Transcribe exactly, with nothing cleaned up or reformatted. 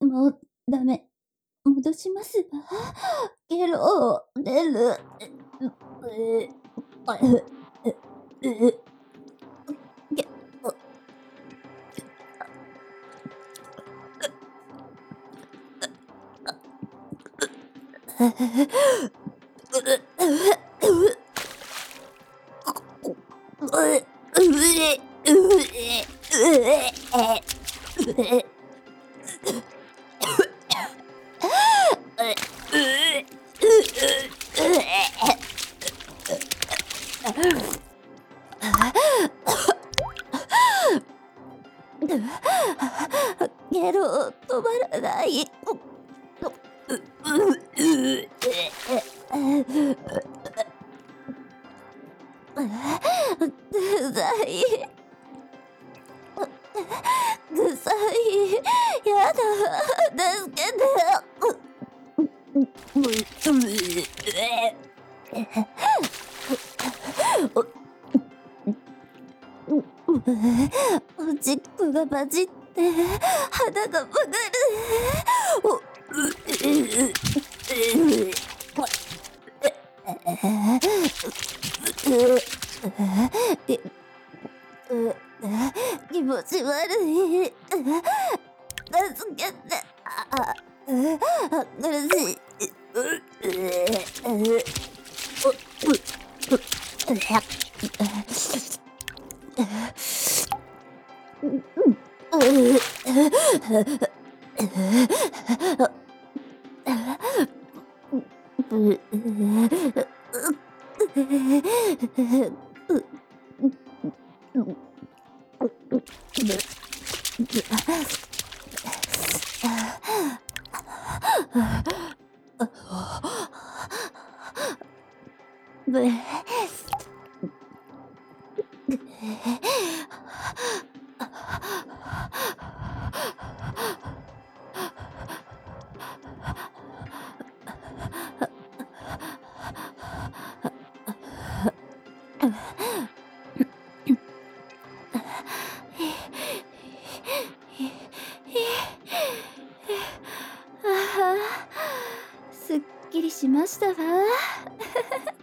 もうダメ。戻しますわ。ゲロ出る。う、う、あ、う、う、う、げ、お、ゲロ止まらない。ぐさい。ぐさい。やだ。助けて。おちっこが混じって肌が曲がる。お、う、気持ち悪い。助けて。あ、苦しい。すっきりしましたわ。